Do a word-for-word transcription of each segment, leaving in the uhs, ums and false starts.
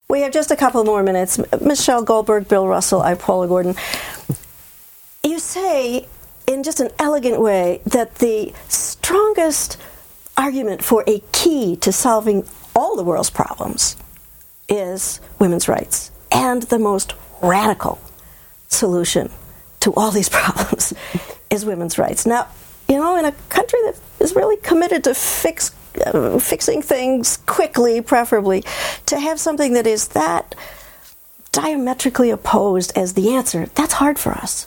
We have just a couple more minutes. Michelle Goldberg, Bill Russell, I'm Paula Gordon. You say, in just an elegant way, that the strongest argument for a key to solving all the world's problems is women's rights. And the most radical solution to all these problems is women's rights. Now, you know, in a country that is really committed to fix, uh, fixing things quickly, preferably, to have something that is that diametrically opposed as the answer, that's hard for us.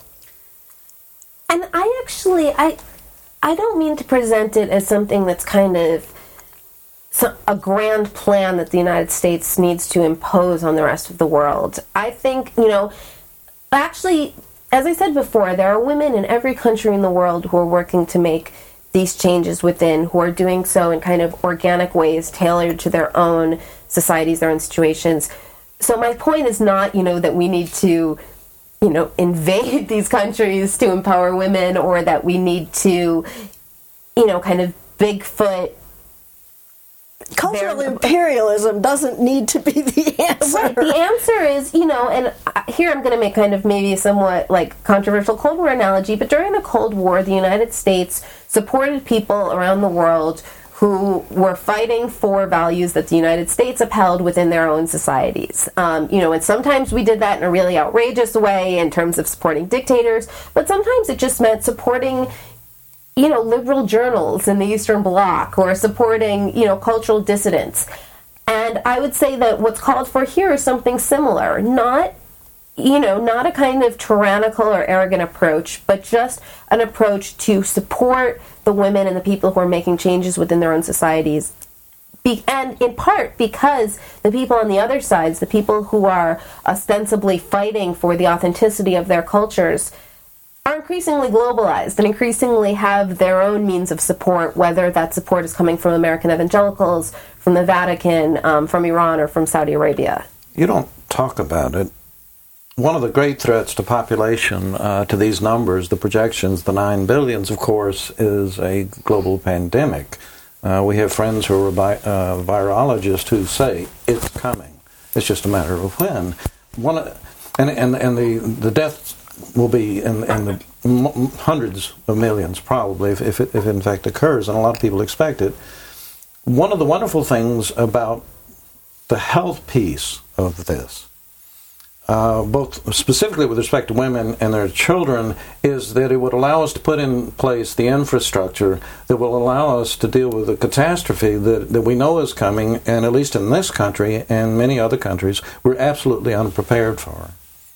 And I actually, I, I don't mean to present it as something that's kind of so, a grand plan that the United States needs to impose on the rest of the world. I think, you know, actually, as I said before, there are women in every country in the world who are working to make these changes within, who are doing so in kind of organic ways tailored to their own societies, their own situations. So my point is not, you know, that we need to, you know, invade these countries to empower women, or that we need to, you know, kind of Bigfoot. Cultural imperialism doesn't need to be the answer. Right. The answer is, you know, and here I'm going to make kind of maybe a somewhat like controversial Cold War analogy, but during the Cold War, the United States supported people around the world who were fighting for values that the United States upheld within their own societies. Um, you know, and sometimes we did that in a really outrageous way in terms of supporting dictators, but sometimes it just meant supporting, you know, liberal journals in the Eastern Bloc, or supporting, you know, cultural dissidents. And I would say that what's called for here is something similar. Not, you know, not a kind of tyrannical or arrogant approach, but just an approach to support the women and the people who are making changes within their own societies. Be- and in part because the people on the other sides, the people who are ostensibly fighting for the authenticity of their cultures, are increasingly globalized and increasingly have their own means of support, whether that support is coming from American evangelicals, from the Vatican, um, from Iran, or from Saudi Arabia. You don't talk about it. One of the great threats to population, uh, to these numbers, the projections, the nine billions, of course, is a global pandemic. Uh, we have friends who are vi- uh, virologists who say it's coming. It's just a matter of when. One, and and and the the deaths will be in, in the m- hundreds of millions, probably, if, if it if in fact occurs, and a lot of people expect it. One of the wonderful things about the health piece of this, uh, both specifically with respect to women and their children, is that it would allow us to put in place the infrastructure that will allow us to deal with the catastrophe that, that we know is coming, and at least in this country and many other countries, we're absolutely unprepared for.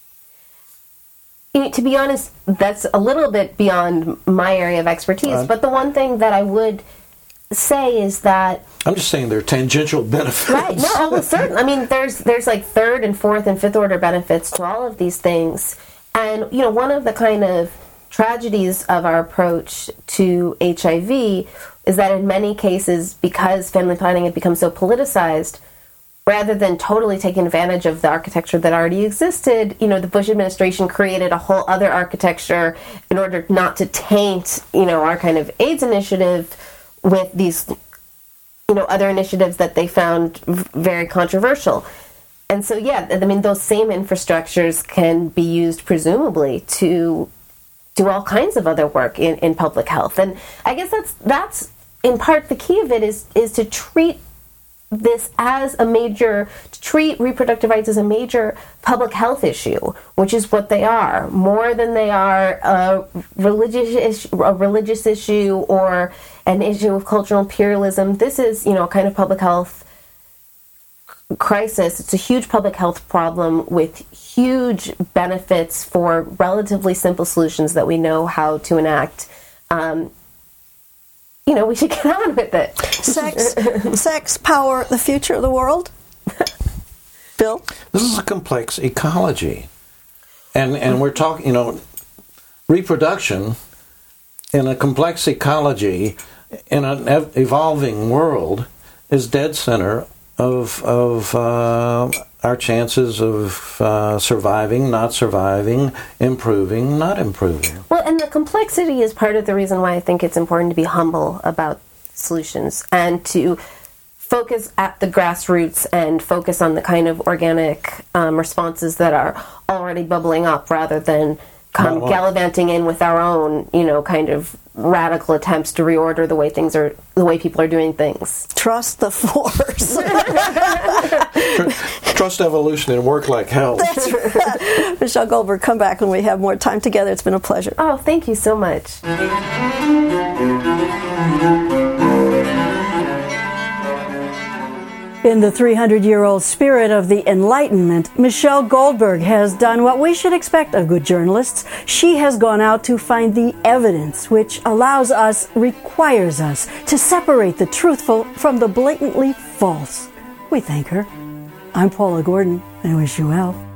To be honest, that's a little bit beyond my area of expertise, uh, but the one thing that I would say is that... I'm just saying there are tangential benefits. Right, no, well, certain. I mean, there's there's like third and fourth and fifth order benefits to all of these things. And, you know, one of the kind of tragedies of our approach to H I V is that in many cases, because family planning had become so politicized, rather than totally taking advantage of the architecture that already existed, you know, the Bush administration created a whole other architecture in order not to taint, you know, our kind of AIDS initiative with these, you know, other initiatives that they found very controversial. And so, yeah, I mean, those same infrastructures can be used, presumably, to do all kinds of other work in, in public health. And I guess that's, that's in part, the key of it is is to treat this as a major, to treat reproductive rights as a major public health issue, which is what they are, more than they are a religious issue, a religious issue or an issue of cultural imperialism. This is, you know, a kind of public health crisis. It's a huge public health problem with huge benefits for relatively simple solutions that we know how to enact. Um, You know, we should get on with it. Sex, sex, power, the future of the world. Bill? This is a complex ecology. And and we're talking, you know, reproduction in a complex ecology in an ev- evolving world is dead center of, of uh, our chances of uh, surviving, not surviving, improving, not improving. Well, and the complexity is part of the reason why I think it's important to be humble about solutions and to focus at the grassroots and focus on the kind of organic um, responses that are already bubbling up, rather than come gallivanting in with our own, you know, kind of radical attempts to reorder the way things are, the way people are doing things. Trust the force. Trust evolution and work like hell. That's right. Michelle Goldberg, come back when we have more time together. It's been a pleasure. Oh, thank you so much. In the three hundred year old spirit of the Enlightenment, Michelle Goldberg has done what we should expect of good journalists. She has gone out to find the evidence which allows us, requires us, to separate the truthful from the blatantly false. We thank her. I'm Paula Gordon, and I wish you well.